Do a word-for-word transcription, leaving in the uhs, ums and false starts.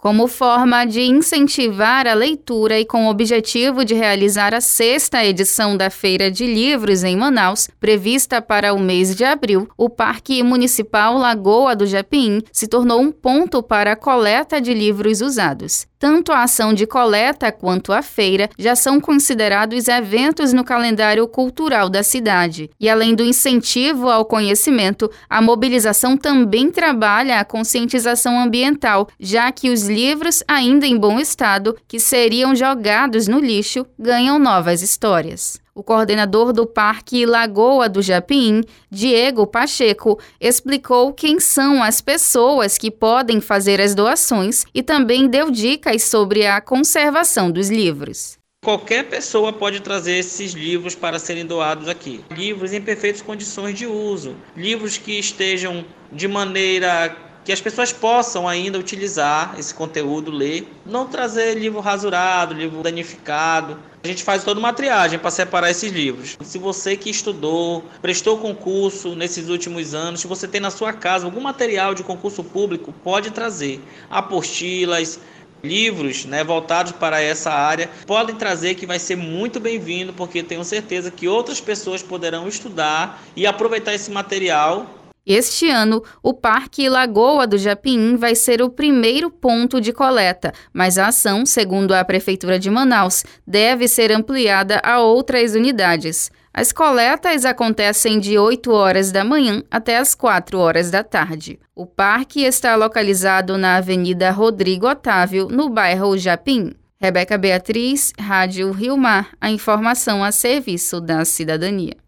Como forma de incentivar a leitura e com o objetivo de realizar a sexta edição da Feira de Livros em Manaus, prevista para o mês de abril, o Parque Municipal Lagoa do Japim se tornou um ponto para a coleta de livros usados. Tanto a ação de coleta quanto a feira já são considerados eventos no calendário cultural da cidade. E além do incentivo ao conhecimento, a mobilização também trabalha a conscientização ambiental, já que os livros, ainda em bom estado, que seriam jogados no lixo, ganham novas histórias. O coordenador do Parque Lagoa do Japim, Diego Pacheco, explicou quem são as pessoas que podem fazer as doações e também deu dicas sobre a conservação dos livros. Qualquer pessoa pode trazer esses livros para serem doados aqui. Livros em perfeitas condições de uso, livros que estejam de maneira que as pessoas possam ainda utilizar esse conteúdo, ler. Não trazer livro rasurado, livro danificado. A gente faz toda uma triagem para separar esses livros. Se você que estudou, prestou concurso nesses últimos anos, se você tem na sua casa algum material de concurso público, pode trazer. Apostilas, livros, né, voltados para essa área, podem trazer, que vai ser muito bem-vindo, porque tenho certeza que outras pessoas poderão estudar e aproveitar esse material. Este ano, o Parque Lagoa do Japim vai ser o primeiro ponto de coleta, mas a ação, segundo a Prefeitura de Manaus, deve ser ampliada a outras unidades. As coletas acontecem de oito horas da manhã até as quatro horas da tarde. O parque está localizado na Avenida Rodrigo Otávio, no bairro Japim. Rebeca Beatriz, Rádio Rio Mar, a informação a serviço da cidadania.